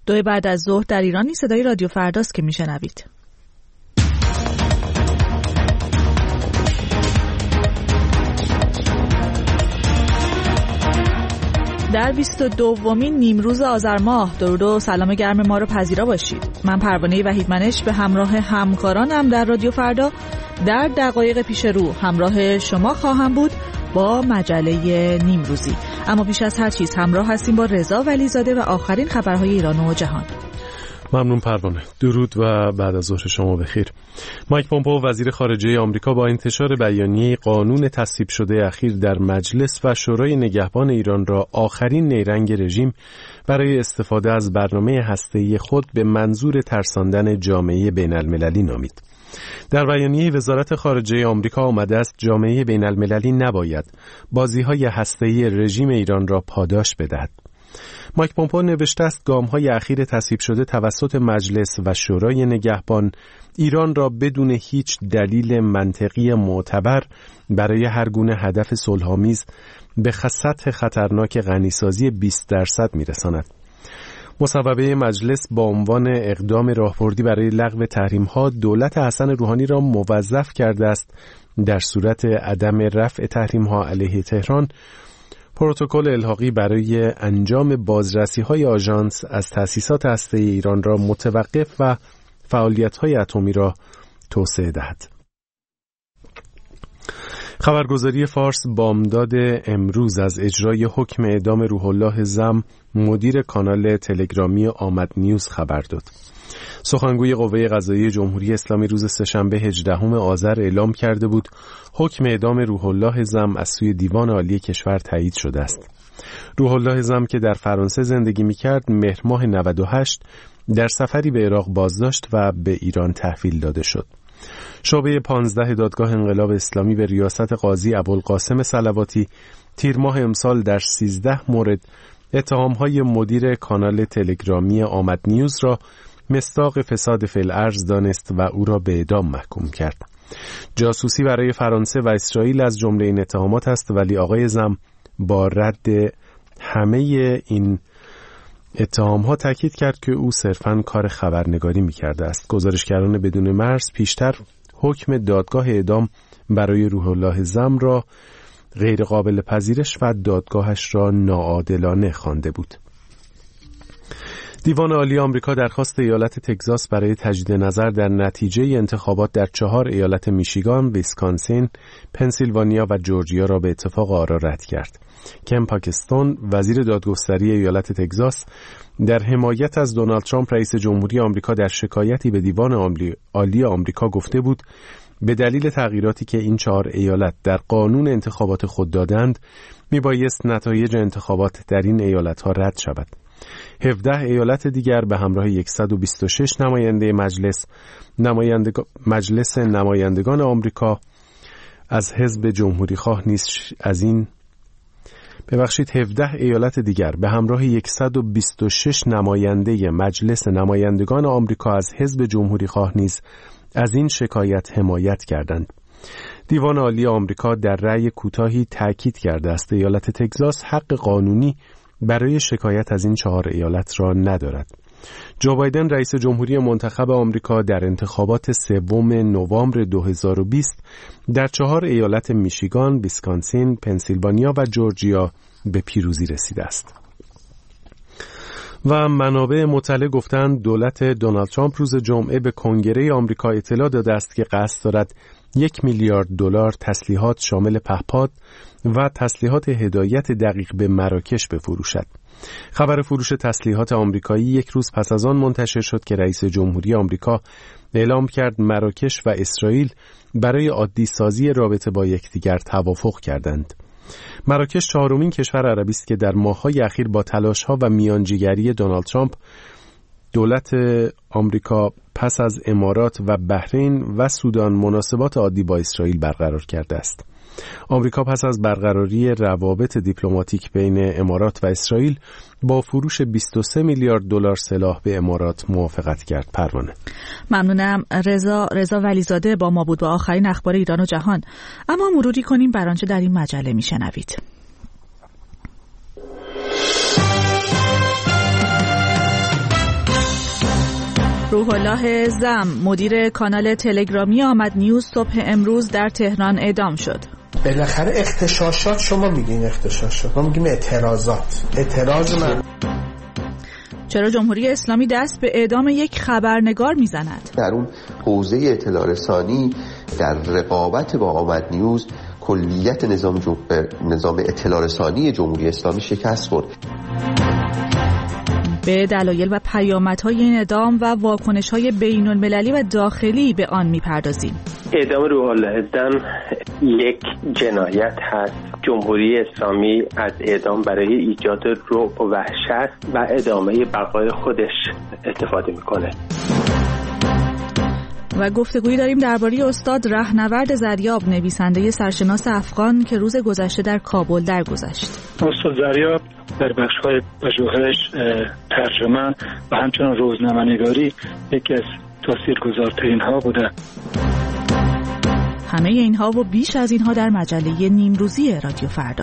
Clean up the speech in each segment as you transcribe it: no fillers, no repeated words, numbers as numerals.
2 بعد از ظهر در ایرانی صدای رادیو فرداست که میشنوید. در 22مین نیمروز آذر ماه درود و سلام گرم ما رو پذیرا باشید. من پروانه وحیدمنش به همراه همکارانم در رادیو فردا در دقایق پیش رو همراه شما خواهم بود با مجله نیمروزی. اما بیش از هر چیز همراه هستیم با رضا ولیزاده و آخرین خبرهای ایران و جهان. ممنون پروانه. درود و بعد از ظهر شما بخیر. مایک پومپئو وزیر خارجه آمریکا با انتشار بیانیه قانون تصویب شده اخیر در مجلس و شورای نگهبان ایران را آخرین نیرنگ رژیم برای استفاده از برنامه هسته‌ای خود به منظور ترساندن جامعه بین‌المللی نامید. در بیانیه وزارت خارجه آمریکا آمده است جامعه بین‌المللی نباید بازی‌های هسته‌ای رژیم ایران را پاداش بدهد. مایک پومپئو نوشته است گام‌های اخیر تصویب شده توسط مجلس و شورای نگهبان ایران را بدون هیچ دلیل منطقی معتبر برای هر گونه هدف صلح‌آمیز به سطح خطرناک غنیسازی 20% می‌رساند. مصوبه مجلس با عنوان اقدام راهبردی برای لغو تحریم‌ها دولت حسن روحانی را موظف کرده است در صورت عدم رفع تحریم‌ها علیه تهران پروتکل الحاقی برای انجام بازرسی‌های آژانس از تأسیسات هسته‌ای ایران را متوقف و فعالیت‌های اتمی را توسعه دهد. خبرگزاری فارس بامداد امروز از اجرای حکم اعدام روح الله زم مدیر کانال تلگرامی آمد نیوز خبر داد. سخنگوی قوه قضاییه جمهوری اسلامی روز سه‌شنبه 18 آذر اعلام کرده بود حکم اعدام روح الله زم از سوی دیوان عالی کشور تایید شده است. روح الله زم که در فرانسه زندگی می‌کرد مهر ماه 98 در سفری به عراق بازداشت و به ایران تحویل داده شد. شعبه 15 دادگاه انقلاب اسلامی به ریاست قاضی ابوالقاسم صلواتی تیر ماه امسال در 13 مورد اتهام‌های مدیر کانال تلگرامی آمد نیوز را مصداق فساد فی الارض دانست و او را به اعدام محکوم کرد. جاسوسی برای فرانسه و اسرائیل از جمله این اتهامات است، ولی آقای زم با رد همه این اتهام‌ها تاکید کرد که او صرفاً کار خبرنگاری می‌کرده است. گزارشگران بدون مرز پیشتر حکم دادگاه اعدام برای روح الله زم را غیر قابل پذیرش و دادگاهش را ناعادلانه خوانده بود. دیوان عالی آمریکا درخواست ایالت تگزاس برای تجدید نظر در نتیجه انتخابات در 4 ایالت میشیگان، ویسکانسین، پنسیلوانیا و جورجیا را به اتفاق آرا رد کرد. کم پاکستون وزیر دادگستری ایالت تگزاس در حمایت از دونالد ترامپ رئیس جمهوری آمریکا در شکایتی به دیوان عالی آمریکا گفته بود به دلیل تغییراتی که این 4 ایالت در قانون انتخابات خود دادند میبایست نتایج انتخابات در این ایالت‌ها رد شود. 17 ایالت دیگر به همراه 126 نماینده مجلس نمایندگان آمریکا از حزب جمهوری خواه نیز 17 ایالت دیگر به همراه 126 نماینده مجلس نمایندگان آمریکا از حزب جمهوری خواه نیز از این شکایت حمایت کردند. دیوان عالی آمریکا در رأی کوتاهی تاکید کرده است ایالت تگزاس حق قانونی برای شکایت از این 4 ایالت را ندارد. جو بایدن رئیس جمهوری منتخب آمریکا در انتخابات 3 نوامبر 2020 در 4 ایالت میشیگان، ویسکانسین، پنسیلوانیا و جورجیا به پیروزی رسیده است. و منابع مطلع گفتند دولت دونالد ترامپ روز جمعه به کنگره آمریکا اطلاع داده است که قصد دارد 1 میلیارد دلار تسلیحات شامل پهپاد و تسلیحات هدایت دقیق به مراکش بفروشد. خبر فروش تسلیحات آمریکایی 1 روز پس از آن منتشر شد که رئیس جمهوری آمریکا اعلام کرد مراکش و اسرائیل برای عادی سازی رابطه با یکدیگر توافق کردند. مراکش 4مین کشور عربی است که در ماه‌های اخیر با تلاش‌ها و میانجیگری دونالد ترامپ دولت آمریکا پس از امارات و بحرین و سودان مناسبات عادی با اسرائیل برقرار کرده است. آمریکا پس از برقراری روابط دیپلماتیک بین امارات و اسرائیل با فروش 23 میلیارد دلار سلاح به امارات موافقت کرد. پروانه. ممنونم. رضا ولیزاده با ما بود با آخرین اخبار ایران و جهان. اما مروری کنیم بر آنچه در این مجله میشنوید. روح الله زم مدیر کانال تلگرامی آمد نیوز صبح امروز در تهران اعدام شد. بالاخره اغتشاشات، شما میگین اغتشاشات، ما میگیم اعتراضات. اعتراض من چرا جمهوری اسلامی دست به اعدام یک خبرنگار میزند؟ در اون حوزه اطلاع رسانی در رقابت با آمد نیوز کلیت نظام اطلاع رسانی جمهوری اسلامی شکست خورد. به دلایل و پیامدهای این اعدام و واکنش‌های بین‌المللی و داخلی به آن می‌پردازیم. اعدام روح الله زم یک جنایت هست. جمهوری اسلامی از اعدام برای ایجاد رعب و وحشت و ادامه بقای خودش استفاده می‌کنه. و گفتگویی داریم درباره استاد رهنورد زریاب، نویسنده سرشناس افغان که روز گذشته در کابل درگذشت. استاد زریاب در بخش‌های پژوهش، ترجمه و همچنین روزنامه‌نگاری یکی از تاثیرگذارترین ها بوده. همه اینها و بیش از اینها در مجله نیمروزی رادیو فردا.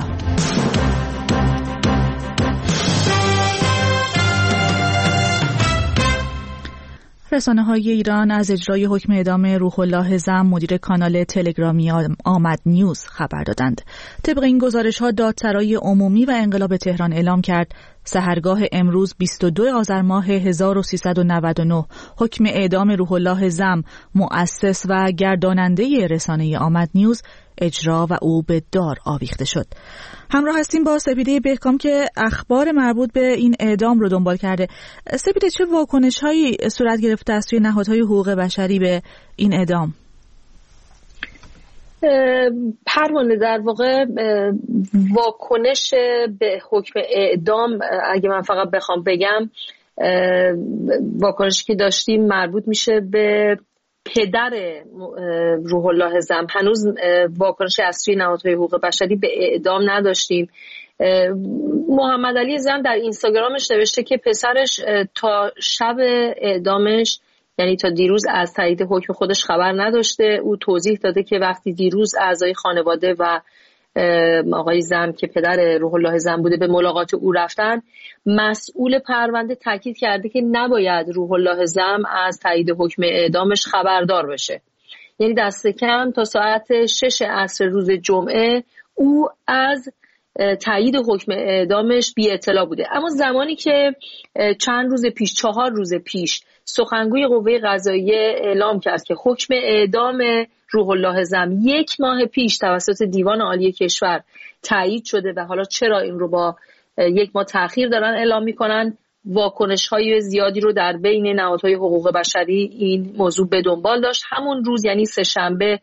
رسانه‌های ایران از اجرای حکم اعدام روح الله زم مدیر کانال تلگرامی آمد نیوز خبر دادند. طبق این گزارش‌ها دادسرای عمومی و انقلاب تهران اعلام کرد سحرگاه امروز 22 آذر ماه 1399 حکم اعدام روح الله زم مؤسس و گرداننده رسانه آمد نیوز اجرا و او به دار آویخته شد. همراه هستیم با سپیده بهکام که اخبار مربوط به این اعدام رو دنبال کرده. سپیده، چه واکنش‌هایی صورت گرفته است توی نهادهای حقوق بشری به این اعدام؟ پروانه، در واقع واکنش به حکم اعدام، اگه من فقط بخوام بگم، واکنشی که داشتیم مربوط میشه به پدر روح الله زم. هنوز واکنش اصلی نهادهای حقوق بشری به اعدام نداشتیم. محمد علی زم در اینستاگرامش نوشته که پسرش تا شب اعدامش، یعنی تا دیروز، از تایید حکم خودش خبر نداشته. او توضیح داده که وقتی دیروز اعضای خانواده و آقای زم که پدر روح الله زم بوده به ملاقات او رفتن، مسئول پرونده تاکید کرده که نباید روح الله زم از تایید حکم اعدامش خبردار بشه. یعنی دست کم تا ساعت 6 عصر روز جمعه او از تایید حکم اعدامش بی اطلاع بوده. اما زمانی که چند روز پیش، 4 روز پیش، سخنگوی قوه قضاییه اعلام کرد که حکم اعدام روح الله زم 1 ماه پیش توسط دیوان عالی کشور تایید شده و حالا چرا این رو با 1 ماه تأخیر دارن اعلام میکنن، واکنش‌های زیادی رو در بین نهادهای حقوق بشری این موضوع به دنبال داشت. همون روز، یعنی سه‌شنبه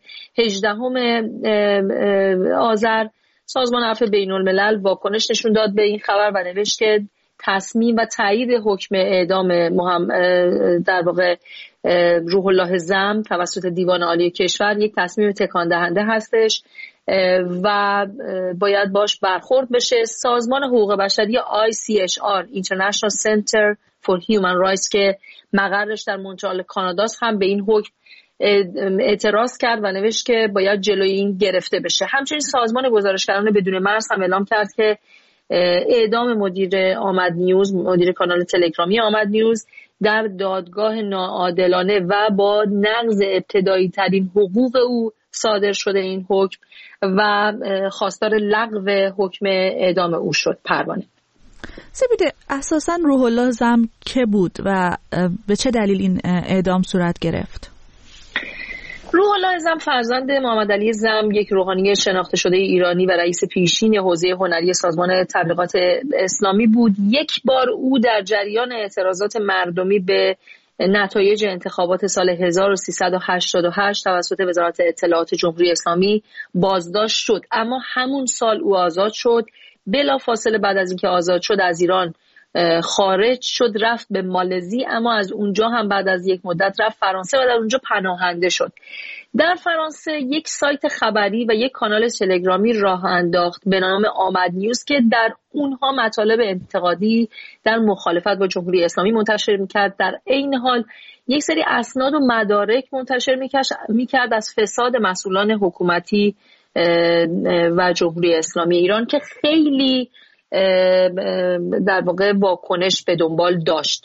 18 آذر، سازمان عفو بین‌الملل واکنش نشون داد به این خبر و نوشت که تصمیم و تایید حکم اعدام در واقع روح الله زم توسط دیوان عالی کشور یک تصمیم تکان دهنده هستش و باید باش برخورد بشه. سازمان حقوق بشری ICHR International Center for Human Rights که مقرش در مونترال کاناداست هم به این حکم اعتراض کرد و نوشت که باید جلوی این گرفته بشه. همچنین سازمان گزارشگران بدون مرز هم اعلام کرد که اعدام مدیر آمد نیوز، مدیر کانال تلگرامی آمد نیوز، در دادگاه ناعادلانه و با نقض ابتدایی ترین حقوق او صادر شده این حکم و خواستار لغو حکم اعدام او شد. پروانه، سپیده، اساساً روح الله زم که بود و به چه دلیل این اعدام صورت گرفت؟ روح الله زم فرزند محمد علی زم، یک روحانی شناخته شده ایرانی و رئیس پیشین حوزه هنری سازمان تبلیغات اسلامی بود. یک بار او در جریان اعتراضات مردمی به نتایج انتخابات سال 1388 توسط وزارت اطلاعات جمهوری اسلامی بازداشت شد، اما همون سال او آزاد شد. بلافاصله بعد از اینکه آزاد شد از ایران خارج شد، رفت به مالزی، اما از اونجا هم بعد از یک مدت رفت فرانسه و در اونجا پناهنده شد. در فرانسه یک سایت خبری و یک کانال تلگرامی راه انداخت به نام آمد نیوز که در اونها مطالب انتقادی در مخالفت با جمهوری اسلامی منتشر میکرد. در عین حال یک سری اسناد و مدارک منتشر میکرد از فساد مسئولان حکومتی و جمهوری اسلامی ایران که خیلی در واقع واکنش به دنبال داشت.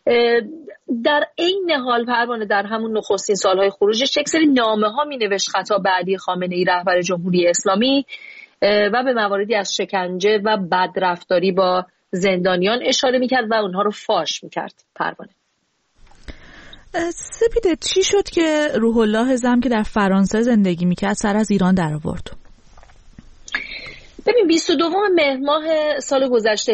در عین حال پروانه در همون نخستین سالهای خروجش یک سری نامه‌ها می‌نوشت خطاب به علی خامنه‌ای رهبر جمهوری اسلامی و به مواردی از شکنجه و بدرفتاری با زندانیان اشاره می‌کرد و اونها رو فاش می‌کرد. پروانه سپیده، چی شد که روح الله زم که در فرانسه زندگی می‌کرد سر از ایران در آورد؟ ببین 22 مهر ماه سال گذشته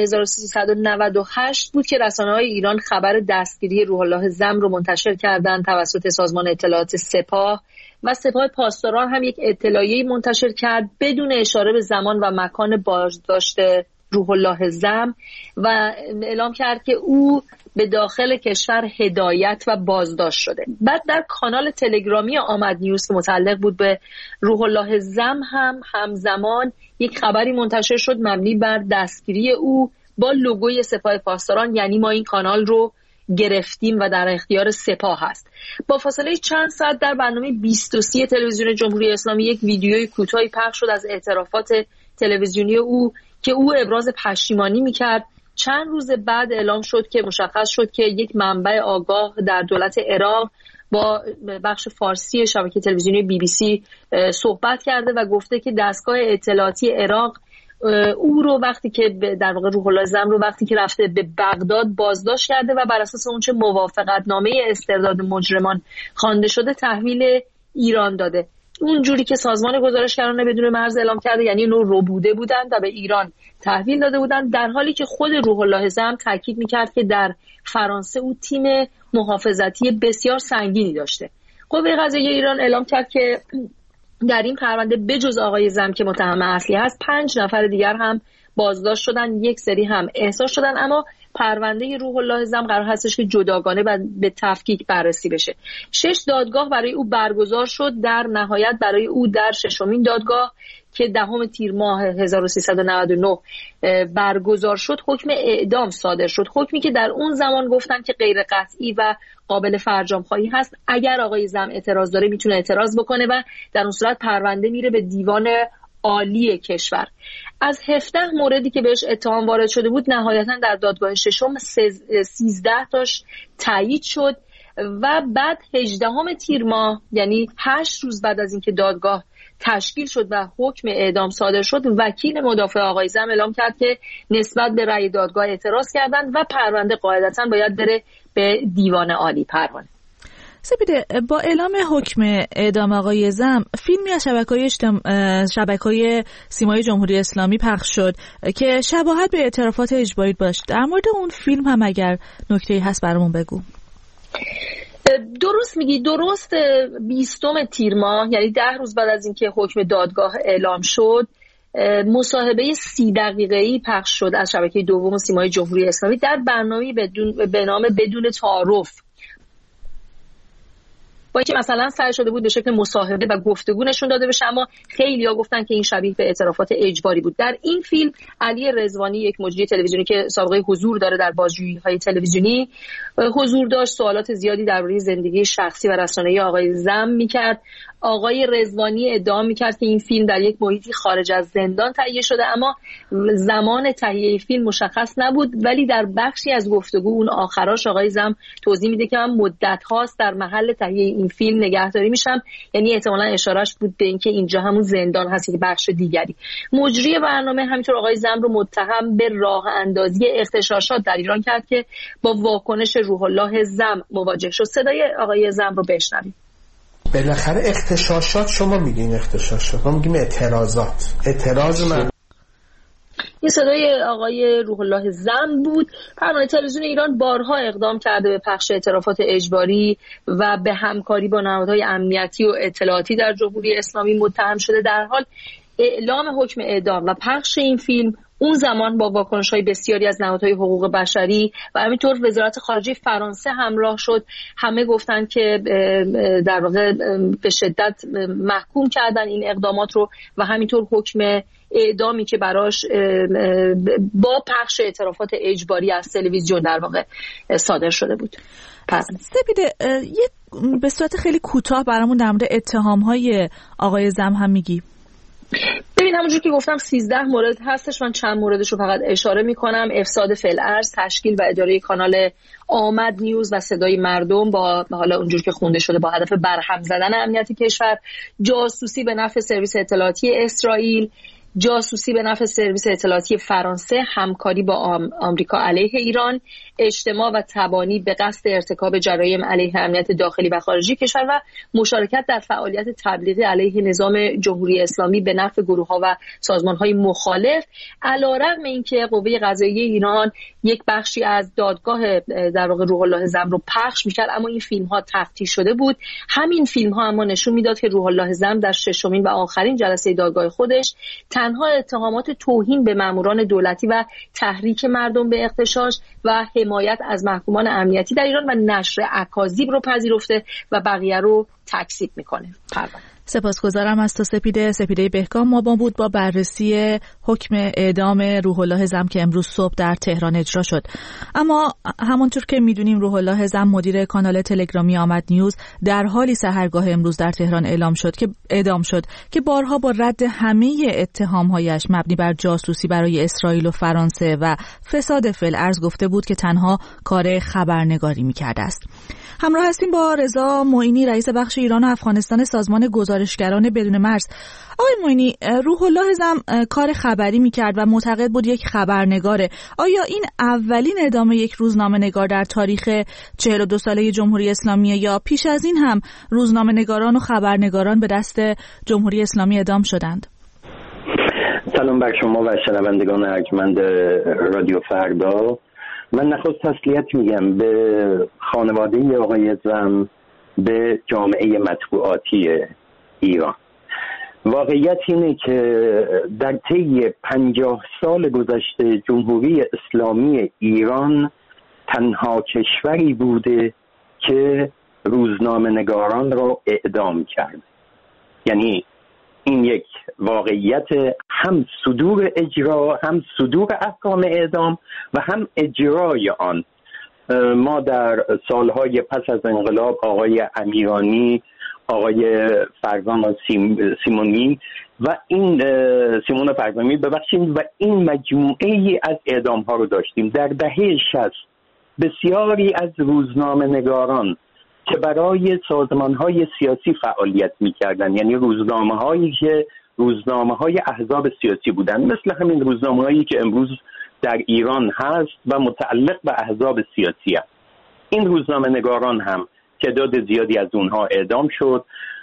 1398 بود که رسانه‌های ایران خبر دستگیری روح الله زم رو منتشر کردند توسط سازمان اطلاعات سپاه و سپاه پاسداران هم یک اطلاعیه منتشر کرد بدون اشاره به زمان و مکان بازداشت روح الله زم و اعلام کرد که او به داخل کشور هدایت و بازداشت شده. بعد در کانال تلگرامی آمد نیوز که متعلق بود به روح الله زم هم همزمان یک خبری منتشر شد مبنی بر دستگیری او با لوگوی سپاه پاسداران، یعنی ما این کانال رو گرفتیم و در اختیار سپاه هست. با فاصله چند ساعت در برنامه 23 تلویزیون جمهوری اسلامی یک ویدیوی کوتاهی پخش شد از اعترافات تلویزیونی او که او ابراز پشیمانی میکرد. چند روز بعد اعلام شد که مشخص شد که یک منبع آگاه در دولت عراق با بخش فارسی شبکه تلویزیونی BBC صحبت کرده و گفته که دستگاه اطلاعاتی عراق او رو وقتی که در واقع روح الله زم رو وقتی که رفته به بغداد بازداشت کرده و بر اساس اونچه موافقتنامه استرداد مجرمان خوانده شده تحویل ایران داده. اونجوری که سازمان گزارشگران بدون مرز اعلام کرده، یعنی اینو ربوده بودند و به ایران تحویل داده بودند، در حالی که خود روح الله زم تاکید میکرد که در فرانسه او تیم محافظتی بسیار سنگینی داشته. قوه قضاییه ایران اعلام کرد که در این پرونده بجز آقای زم که متهم اصلی هست 5 نفر دیگر هم بازداشت شدن، یک سری هم احضار شدن، اما پرونده روح الله زم قرار هستش که جداگانه به تفکیک بررسی بشه. 6 دادگاه برای او برگزار شد. در نهایت برای او در 6مین دادگاه که 10 تیر ماه 1399 برگزار شد حکم اعدام صادر شد، حکمی که در اون زمان گفتن که غیر قطعی و قابل فرجام خواهی هست. اگر آقای زم اعتراض داره میتونه اعتراض بکنه و در اون صورت پرونده میره به دیوان عالی کشور. از 17 موردی که بهش اتهام وارد شده بود نهایتا در دادگاه ششم 13 تاش تایید شد و بعد 18 تیر ماه، یعنی 8 روز بعد از اینکه دادگاه تشکیل شد و حکم اعدام صادر شد، وکیل مدافع آقای زم اعلام کرد که نسبت به رأی دادگاه اعتراض کردند و پرونده قاعدتاً باید بره به دیوان عالی. پروانه سپیده، با اعلام حکم اعدام آقای زم فیلمی از شبکه‌های سیمای جمهوری اسلامی پخش شد که شباهت به اعترافات اجباری داشت. در مورد اون فیلم هم اگر نکته‌ای هست برامون بگو. درست میگی. درست 20 تیر ماه، یعنی 10 روز بعد از اینکه حکم دادگاه اعلام شد، مصاحبه 30 دقیقه‌ای پخش شد از شبکه دوم سیمای جمهوری اسلامی در برنامه‌ای به نام بدون تعارف، با اینکه مثلا سعی شده بود به شکل مصاحبه و گفتگو نشون داده بشه، اما خیلی‌ها گفتن که این شبیه به اعترافات اجباری بود. در این فیلم علی رضوانی، یک مجری تلویزیونی که سابقه حضور داره در بازجویی‌های تلویزیونی، حضور داشت، سوالات زیادی درباره زندگی شخصی و رسانه‌ای آقای زم می‌کرد. آقای رضوانی ادعا می‌کرد که این فیلم در یک محیطی خارج از زندان تهیه شده، اما زمان تهیه فیلم مشخص نبود، ولی در بخشی از گفتگو اون آخراش آقای زم توضیح میده که من مدت هاست در محل تهیه این فیلم نگهداری میشم، یعنی احتمالاً اشارهش بود به اینکه اینجا همون زندان هست که بخش دیگری. مجری برنامه همینطور آقای زم رو متهم به راه اندازی اغتشاشات در ایران کرد که با واکنش روح الله زم مواجه شد. صدای آقای زم رو بشنوید. بالاخره اغتشاشات، شما میگین اغتشاشات، ما میگیم اعتراضات. اعتراض من این صدای آقای روح الله زم بود. پروانه تلویزیون ایران بارها اقدام کرده به پخش اعترافات اجباری و به همکاری با نهادهای امنیتی و اطلاعاتی در جمهوری اسلامی متهم شده. در حال اعلام حکم اعدام و پخش این فیلم اون زمان با واکنش‌های بسیاری از نهادهای حقوق بشری و همینطور وزارت خارجه فرانسه همراه شد. همه گفتن که در واقع به شدت محکوم کردن این اقدامات رو و همینطور حکم اعدامی که براش با پخش اعترافات اجباری از تلویزیون در واقع صادر شده بود. سپیده، به صورت خیلی کوتاه برامون در مورد اتهام‌های آقای زم هم میگی؟ ببین همونجور که گفتم 13 مورد هستش، من چند موردش رو فقط اشاره میکنم. افساد فی‌الارض، تشکیل و اداره کانال آمد نیوز و صدای مردم با حالا اونجور که خونده شده با هدف برهم زدن امنیت کشور، جاسوسی به نفع سرویس اطلاعاتی اسرائیل، جاسوسی به نفع سرویس اطلاعاتی فرانسه، همکاری با آمریکا علیه ایران، اجتماع و تبانی به قصد ارتکاب جرایم علیه امنیت داخلی و خارجی کشور و مشارکت در فعالیت تبلیغی علیه نظام جمهوری اسلامی به نفع گروه‌ها و سازمان‌های مخالف. علی‌رغم اینکه قوه قضاییه ایران یک بخشی از دادگاه در واقع روح الله زم رو پخش می‌کرد، اما این فیلم‌ها تفتیش شده بود. همین فیلم‌ها اما نشون میداد که روح الله زم در ششمین و آخرین جلسه دادگاه خودش تنها اتهامات توهین به ماموران دولتی و تحریک مردم به اغتشاش و حمایت از محکومان امنیتی در ایران و نشر اکاذیب رو پذیرفته و بقیه رو تکذیب میکنه. سپاسگزارم از تو سپیده بهکام. ما بود با بررسی حکم اعدام روح الله زم که امروز صبح در تهران اجرا شد. اما همونطور که میدونیم روح الله زم مدیر کانال تلگرامی آمد نیوز در حالی سحرگاه امروز در تهران اعدام شد که بارها با رد همه اتهامهایش مبنی بر جاسوسی برای اسرائیل و فرانسه و فساد فی‌الارض گفته بود که تنها کار خبرنگاری میکرده است. همراه هستیم با رضا معینی، رئیس بخش ایران و افغانستان سازمان گزارشگران بدون مرز. آقای معینی، روح الله زم کار خبری میکرد و معتقد بود یک خبرنگاره. آیا این اولین اعدام یک روزنامه‌نگار در تاریخ 42 ساله جمهوری اسلامی یا پیش از این هم روزنامه‌نگاران و خبرنگاران به دست جمهوری اسلامی اعدام شدند؟ سلام بر شما و شنوندگان ارجمند رادیو فردا. من نخست تسلیت میگم به خانواده آقای زم، به جامعه مطبوعاتی ایران. واقعیت اینه که در طی 50 سال گذشته جمهوری اسلامی ایران تنها کشوری بوده که روزنامه‌نگاران را اعدام کرد. یعنی این یک واقعیت، هم صدور اجرا، هم صدور احکام اعدام و هم اجرای آن. ما در سالهای پس از انقلاب آقای امیرانی، آقای فرزان سیمونی و این سیمون فرزانی و این مجموعه از اعدام ها رو داشتیم. در دهه 60 بسیاری از روزنامه‌نگاران که برای سازمان‌های سیاسی فعالیت می‌کردند، یعنی روزنامه‌هایی که روزنامه‌های احزاب سیاسی بودند، مثل همین روزنامه‌هایی که امروز در ایران هست و متعلق به احزاب سیاسی است، این روزنامه‌نگاران هم تعداد زیادی از اونها اعدام شد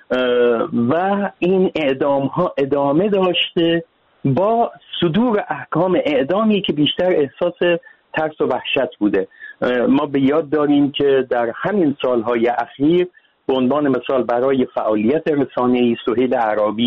و این اعدام‌ها ادامه داشته با صدور احکام اعدامی که بیشتر احساس ترس و وحشت بوده. ما به یاد داریم که در همین سالهای اخیر به عنوان مثال برای فعالیت رسانه‌ای سهیل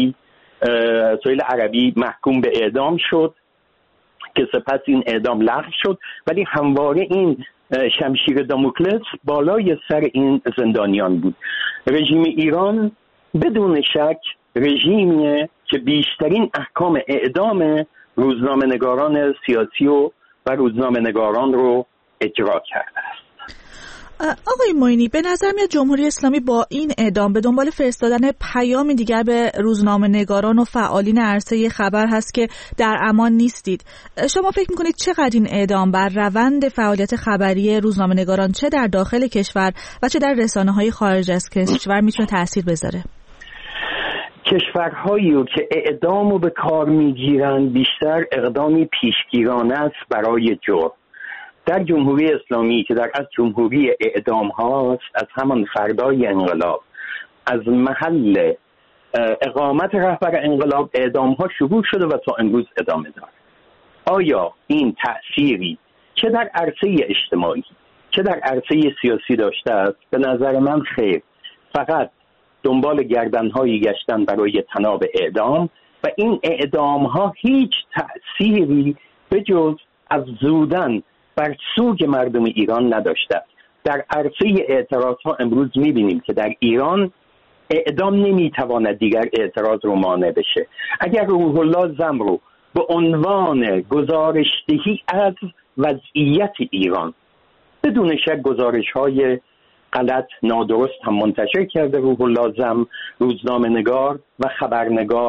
عربی محکوم به اعدام شد که سپس این اعدام لغو شد، ولی همواره این شمشیر داموکلس بالای سر این زندانیان بود. رژیم ایران بدون شک رژیمیه که بیشترین احکام اعدام روزنامه‌نگاران سیاسی و روزنامه‌نگاران رو اجرا کرده است. آقای معینی، به نظر میاد جمهوری اسلامی با این اعدام به دنبال فرستادن پیامی دیگر به روزنامه‌نگاران و فعالین عرصه خبر هست که در امان نیستید. شما فکر میکنید چقدر این اعدام بر روند فعالیت خبری روزنامه‌نگاران چه در داخل کشور و چه در رسانه‌های خارج از کشور میتونه تأثیر بذاره؟ کشورهایی که اعدام رو به کار میگیرن بیشتر اقدامی پیشگیرانه است برای جرم. در جمهوری اسلامی که در از جمهوری اعدام هاست، از همان فردای انقلاب، از محل اقامت رهبر انقلاب اعدام ها شروع شده و تا امروز ادامه داره. آیا این تأثیری چه در عرصه اجتماعی چه در عرصه سیاسی داشته است؟ به نظر من خیر. فقط دنبال گردنهایی گشتن برای تناب اعدام و این اعدام ها هیچ تأثیری به جز افزودن بر سوگ مردم ایران نداشته. در عرصه اعتراض ها امروز میبینیم که در ایران اعدام نمیتواند دیگر اعتراض رو مانع بشه. اگر روح الله زم رو به عنوان گزارشدهی از وضعیت ایران، بدون شک گزارش های غلط نادرست هم منتشر کرده روح الله زم، روزنامه‌نگار و خبرنگار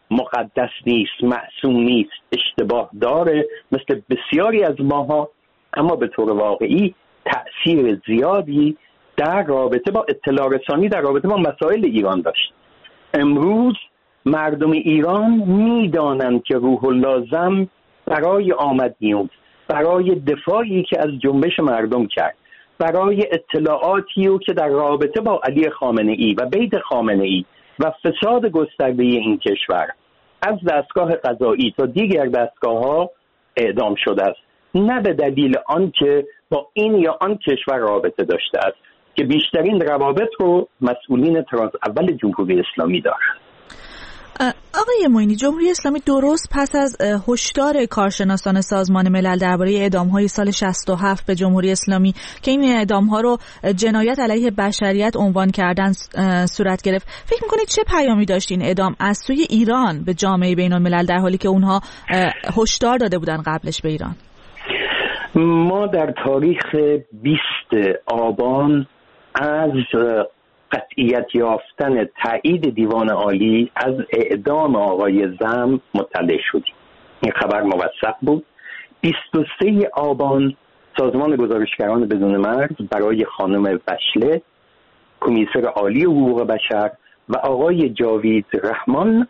مقدس نیست، معصوم نیست، اشتباه داره مثل بسیاری از ماها، اما به طور واقعی تأثیر زیادی در رابطه با اطلاع رسانی در رابطه با مسائل ایران داشت. امروز مردم ایران میدانند که روح الله زم برای آمد نیوز، برای دفاعی که از جنبش مردم کرد، برای اطلاعاتی که در رابطه با علی خامنه‌ای و بیت خامنه‌ای و فساد گسترده این کشور از دستگاه قضایی تا دیگر دستگاه‌ها اعدام شده است، نه به دلیل آنکه با این یا آن کشور رابطه داشته است که بیشترین روابط رو مسئولین تراس اول جمهوری اسلامی دارند. آقای معینی، جمهوری اسلامی درست پس از هشدار کارشناسان سازمان ملل درباره اعدام‌های سال 67 به جمهوری اسلامی که این اعدام‌ها رو جنایت علیه بشریت عنوان کردن صورت گرفت، فکر می‌کنید چه پیامی داشت این اعدام از سوی ایران به جامعه بین‌الملل در حالی که اونها هشدار داده بودن قبلش به ایران؟ ما در تاریخ 20 آبان از قطعیت یافتن تایید دیوان عالی از اعدام آقای زم مطلع شدیم. این خبر موثق بود. 23 آبان سازمان گزارشگران بدون مرز برای خانم بشله، کمیسر عالی حقوق بشر و آقای جاوید رحمان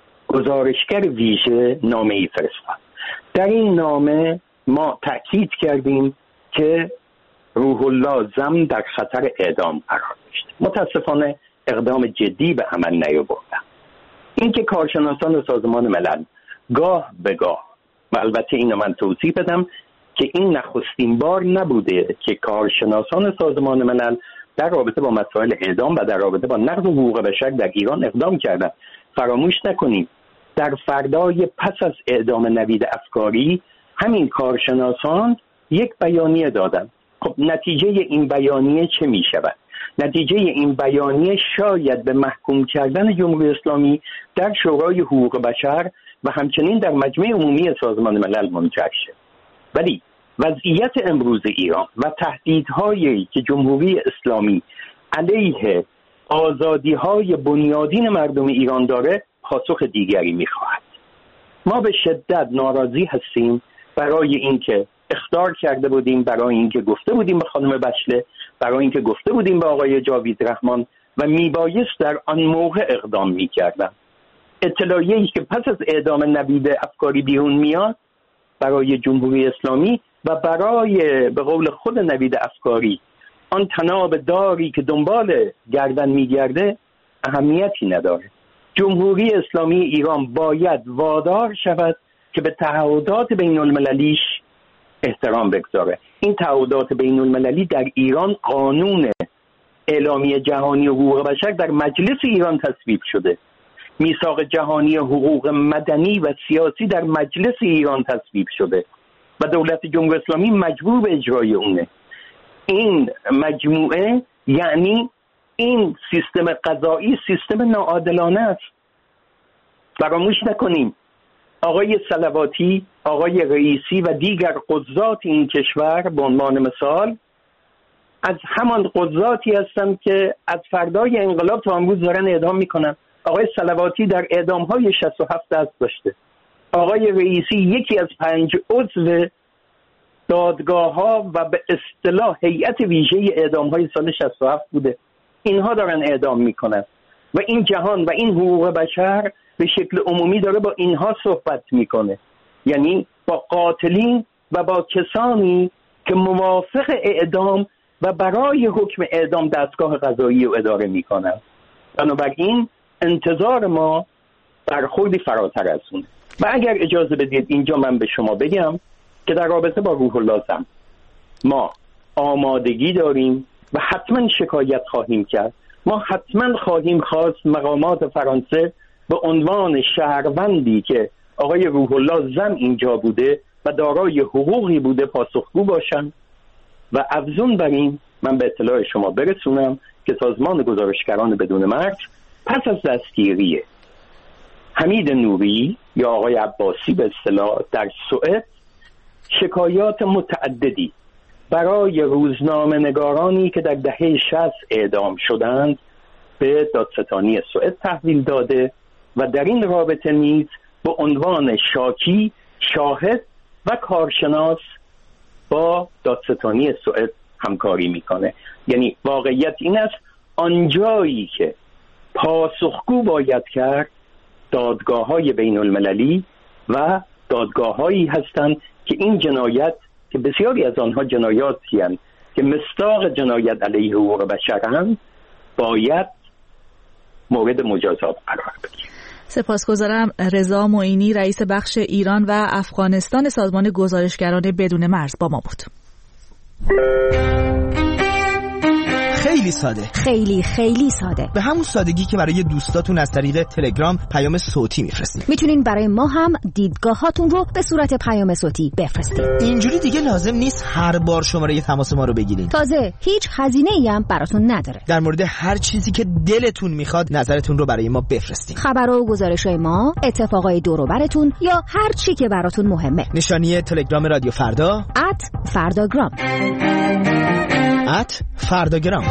گزارشگر ویژه نامه‌ای فرستاد. در این نامه ما تأکید کردیم که روح الله زم در خطر اعدام قرار داشت. متاسفانه اقدام جدی به عمل نیاوردند. اینکه کارشناسان سازمان ملل گاه به گاه، و البته اینو من توضیح بدم که این نخستین بار نبوده که کارشناسان سازمان ملل در رابطه با مسائل اعدام و در رابطه با نقض حقوق بشر در ایران اقدام کردند. فراموش نکنیم در فردای پس از اعدام نوید افکاری همین کارشناسان یک بیانیه دادند. خب نتیجه این بیانیه چه می شود؟ نتیجه این بیانیه شاید به محکوم کردن جمهوری اسلامی در شورای حقوق بشر و همچنین در مجمع عمومی سازمان ملل منجر شد. ولی وضعیت امروز ایران و تهدیدهایی که جمهوری اسلامی علیه آزادی‌های بنیادین مردم ایران داره پاسخ دیگری می‌خواهد. ما به شدت ناراضی هستیم برای اینکه اخطار کرده بودیم، برای اینکه گفته بودیم به خانم بشله، برای اینکه گفته بودیم به آقای جاوید رحمان و میبایست در آن موقع اقدام میکردن. اطلاعیه‌ای که پس از اعدام نوید افکاری بیرون میاد برای جمهوری اسلامی و برای به قول خود نوید افکاری آن تناب داری که دنبال گردن میگرده اهمیتی نداره. جمهوری اسلامی ایران باید وادار شود که به تعهدات بین المللیش احترام بگذاره. این تعهدات بین المللی در ایران قانون اعلامیه جهانی حقوق بشر در مجلس ایران تصویب شده. میثاق جهانی حقوق مدنی و سیاسی در مجلس ایران تصویب شده و دولت جمهوری اسلامی مجبور به اجرای اونه. این مجموعه یعنی این سیستم قضایی سیستم ناعادلانه است. فراموش نکنیم آقای صلواتی، آقای رئیسی و دیگر قضات این کشور به عنوان مثال از همان قضاتی هستند که از فردای انقلاب تا امروز دارن اعدام میکنن. آقای صلواتی در اعدام‌های 67 دست داشته. آقای رئیسی یکی از 5 عضو دادگاه‌ها و به اصطلاح هیئت ویژه اعدام‌های سال 67 بوده. اینها دارن اعدام میکنن و این جهان و این حقوق بشر به شکل عمومی داره با اینها صحبت میکنه، یعنی با قاتلین و با کسانی که موافق اعدام و برای حکم اعدام دستگاه قضایی رو اداره میکنن. بنابراین انتظار ما برخوردی فراتر از اونه. و اگر اجازه بدید اینجا من به شما بگم که در رابطه با روح الله زم ما آمادگی داریم و حتما شکایت خواهیم کرد. ما حتما خواهیم خواست مقامات فرانسه به عنوان شهروندی که آقای روح الله زم اینجا بوده و دارای حقوقی بوده پاسخگو باشن. و افزون بر این من به اطلاع شما برسونم که سازمان گزارشگران بدون مرز پس از دستگیری حمید نوری یا آقای عباسی به اصطلاح در سوئد شکایات متعددی برای روزنامه نگارانی که در دهه 60 اعدام شدند به دادستانی سوئد تحویل داده و در این رابطه نیز به عنوان شاکی، شاهد و کارشناس با دادستانی سوئد همکاری میکنه. یعنی واقعیت این است آنجایی که پاسخگو باید کرد دادگاه‌های بین المللی و دادگاه‌هایی هستند که این جنایت که بسیاری از آنها جنایاتی هستند که مصداق جنایت علیه حقوق بشر باید مورد مجازات قرار بگیرد. سپاسگزارم. رضا معینی رئیس بخش ایران و افغانستان سازمان گزارشگران بدون مرز با ما بود. خیلی ساده، خیلی ساده، به همون سادگی که برای دوستاتون از طریق تلگرام پیام صوتی میفرستید. میتونین برای ما هم دیدگاهاتون رو به صورت پیام صوتی بفرستید. اینجوری دیگه لازم نیست هر بار شماره تماس ما رو بگیرین. تازه هیچ هزینه‌ای هم براتون نداره. در مورد هر چیزی که دلتون میخواد نظرتون رو برای ما بفرستید. خبر و گزارش‌های ما، اتفاقای دور و براتون یا هر چی که براتون مهمه. نشانی تلگرام رادیو فردا @فرداگرام. فرداگرام.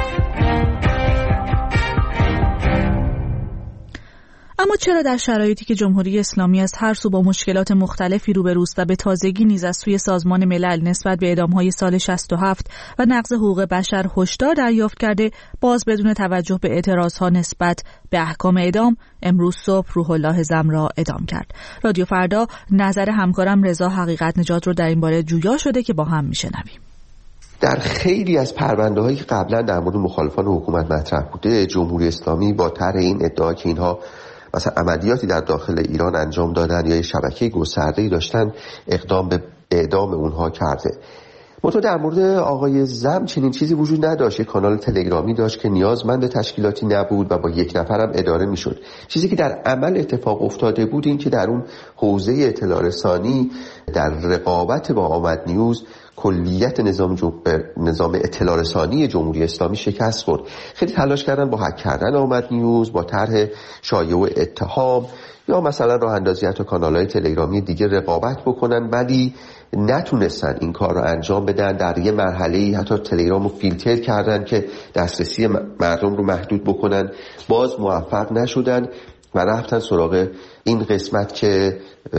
اما چرا در شرایطی که جمهوری اسلامی از هر سو با مشکلات مختلفی روبروست و به تازگی نیز از سوی سازمان ملل نسبت به اعدام‌های سال 67 و نقض حقوق بشر هشدار دریافت کرده، باز بدون توجه به اعتراضها نسبت به احکام اعدام امروز صبح روح الله زم را اعدام کرد؟ رادیو فردا نظر همکارم رضا حقیقت نژاد رو در این باره جویا شده که با هم میشنویم. در خیلی از پرونده‌هایی که قبلا در مورد مخالفان حکومت مطرح بوده، جمهوری اسلامی با طرح این ادعا که اینها مثلا عملیاتی در داخل ایران انجام دادن یا شبکه گسترده‌ای داشتن، اقدام به اعدام اونها کرده. منتها در مورد آقای زم چنین چیزی وجود نداشت. یک کانال تلگرامی داشت که نیازمند تشکیلاتی نبود و با یک نفرم اداره میشد. چیزی که در عمل اتفاق افتاده بود این که در اون حوزه اطلاع رسانی در رقابت با آمد نیوز کلیت نظام اطلاع رسانی جمهوری اسلامی شکست خورد. خیلی تلاش کردن با هک کردن آمد نیوز، با طرح شایعه و اتهام یا مثلا راه اندازی حتی کانال‌های تلگرامی دیگه رقابت بکنن، ولی نتونستن این کار رو انجام بدن. در یه مرحله‌ای حتی تلگرام رو فیلتر کردن که دسترسی مردم رو محدود بکنن، باز موفق نشدن و رفتن سراغ این قسمت که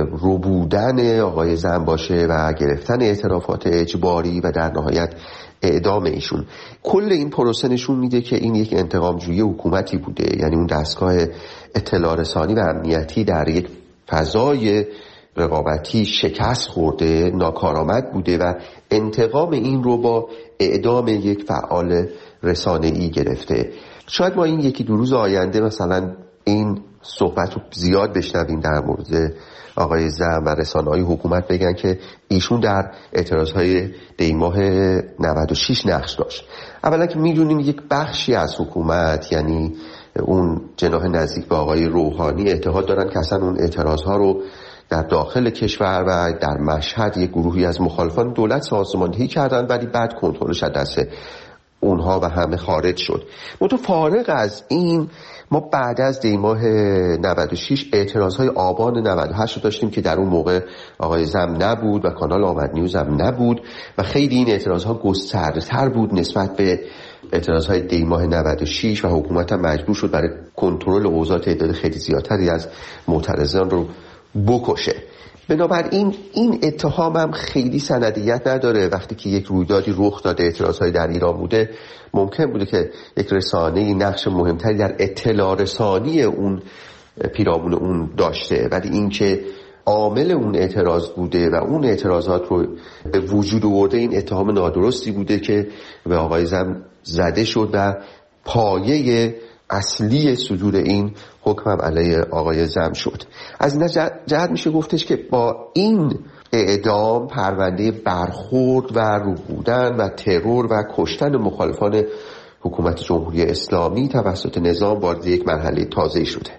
ربودن آقای زم باشه و گرفتن اعترافات اجباری و در نهایت اعدام ایشون. کل این پروسه نشون میده که این یک انتقامجویی حکومتی بوده، یعنی اون دستگاه اطلاع رسانی و امنیتی در یک فضای رقابتی شکست خورده، ناکارآمد بوده و انتقام این رو با اعدام یک فعال رسانه‌ای گرفته. شاید ما این یکی دو روز آینده مثلا این صحبت رو زیاد بشنویم در مورد آقای زم و رسانه‌های حکومت بگن که ایشون در اعتراضهای دیماه 96 نقش داشت. اولا که میدونیم یک بخشی از حکومت، یعنی اون جناح نزدیک به آقای روحانی، اعتقاد دارن که اصلا اون اعتراضها رو در داخل کشور و در مشهد یک گروهی از مخالفان دولت سازماندهی کردن، ولی بعد کنترلش از دست اونها و همه خارج شد. فارغ از این، ما بعد از دیماه 96 اعتراضهای آبان 98 رو داشتیم که در اون موقع آقای زم نبود و کانال آمد نیوز هم نبود و خیلی این اعتراضها گسترده‌تر بود نسبت به اعتراضهای دیماه 96 و حکومت هم مجبور شد برای کنترل اوضاع تعداد خیلی زیادتری از معترضان رو بکشه. بنابراین این اتهام هم خیلی سندیت نداره. وقتی که یک رویدادی رخ داده، اعتراضهای در ایران بوده، ممکن بوده که یک رسانه‌ای نقش مهمتری در اطلاع رسانی اون پیرامون اون داشته، ولی این که عامل اون اعتراض بوده و اون اعتراضات رو به وجود آورده، این اتهام نادرستی بوده که به آقای زم زده شد و پایه اصلی صدور این حکم علیه آقای زم شد. از این جهت میشه گفتش که با این اعدام پرونده برخورد و ربودن و ترور و کشتن مخالفان حکومت جمهوری اسلامی توسط نظام وارد یک مرحله تازه‌ای شده.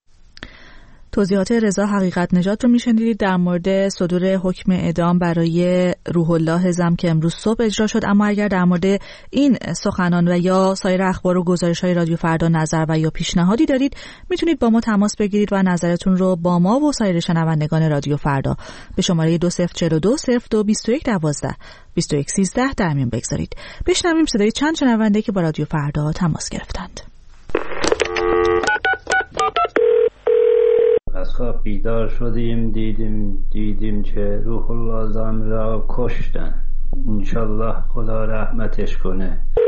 توضیحات رضا حقیقت نژاد رو میشنیدید در مورد صدور حکم اعدام برای روح الله زم که امروز صبح اجرا شد. اما اگر در مورد این سخنان و یا سایر اخبار و گزارش‌های رادیو فردا نظر و یا پیشنهادی دارید، میتونید با ما تماس بگیرید و نظرتون رو با ما و سایر شنوندگان رادیو فردا به شماره 2042 02 21 12 21 13 در میون بگذارید. بشنویم صدای چند شنونده که با رادیو فردا تماس گرفتند. خواب بیدار شدیم، دیدیم که روح الله زم را کشتن. انشالله خدا رحمتش کنه.